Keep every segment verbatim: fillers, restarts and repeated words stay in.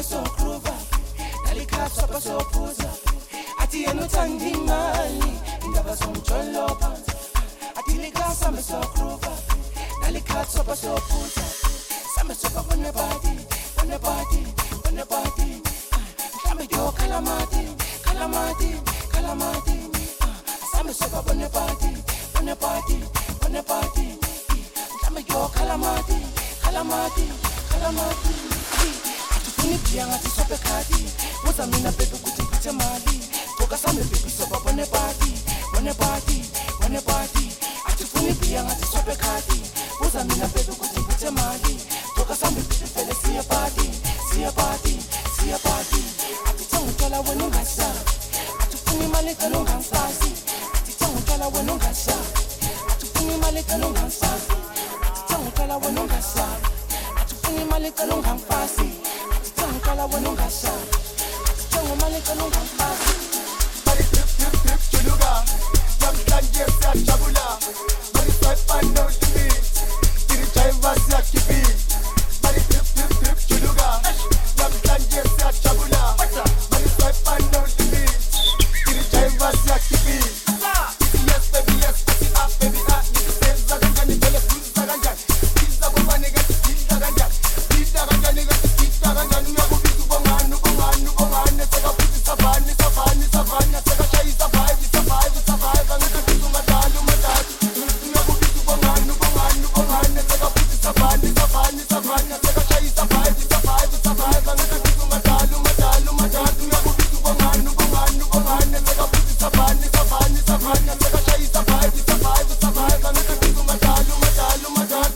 sokruva nalikhatha basophuza athi yena uthanda imali indaba zomjolopa athi likasa mesokruva nalikhatha basophuza same sopa bone body bone body bone body mhlambe yo kalamati kalamati kalamati same sopa bone body bone body bone body mhlambe yo kalamati kalamati kalamati atufuni pia ngathi sope khadi muza mina bebe ukuthi ngithe mali qoka sami bebe sopa bone body bone body bone body atufuni pia ngathi sope khadi muza mina bebe ukuthi ngithe mali qoka sami bebe vele siya party siya party siya party atithenga utshwala wena ungasa atufuni imali kana ungamfasi atithenga utshwala wena ungasa atufuni imali kana ungamfasi atithenga utshwala wena ungasa atufuni imali kana ungamfasi atithenga utshwala wena ungasa atithenga imali kana ungamfasi bari trip trip trip chuluga namhlanje siyajabula bari swipe and no delete tiri driver siyakibi bari trip trip trip chuluga namhlanje siyajabula bari swipe and no delete tiri driver siyakibi yes baby yes baby ah baby ah ngisenza kanjani vele kuza kanjani siza kubani ngathi sidla kanjani sidla kanjani ngathi sidla kanjani uyakubiza ubongani ubongani ubongani sekafuthi savani savani savani sekashayisa vibe survive survive ngikubiza umadala umadala uyakubiza ubongani ubongani ubongani sekafuthi savani savani savani sekashayisa vibe survive survive ngikubiza umadala umadala umadala uyakubiza ubongani ubongani ubongani sekafuthi savani savani savani sekashayisa vibe survive survive ngikubiza umadala umadala umadala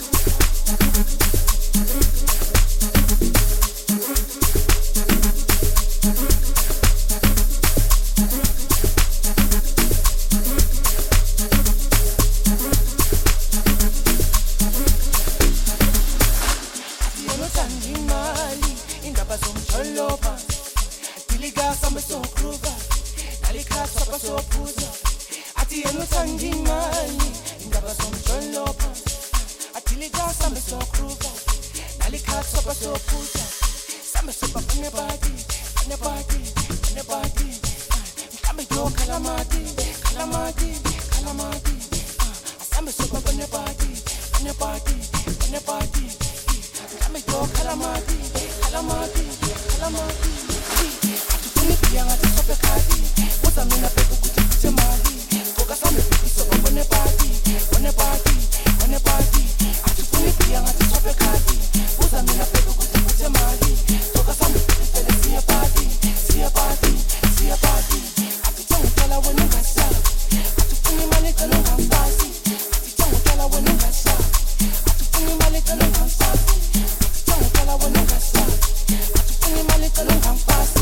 yena uthanda imali indaba zomjolopa diligasa mesokruva nalikhatha basophuza athi yena uthanda imali indaba zomjolopa diligasa mesokruva nalikhatha basophuza same sopa bone body bone body bone body mhlambe yo kalamati kalamati kalamati same sopa bone body bone body bone body mhlambe yo kalamati kalamati kalamati atufuni pia ngathi sope khadi muza mina bebe ukuthi ngithe mali qoka sami bebe sopa bone body bone body bone body atufuni pia ngathi sope khadi muza mina bebe ukuthi ngithe mali qoka sami bebe vele siya party siya party siya party atithenga utshwala wena ungasa atufuni imali kana ungamfasi atithenga utshwala wena ungasa atufuni imali kana ungamfasi atithenga utshwala wena ungasa atufuni imali kana ungamfasi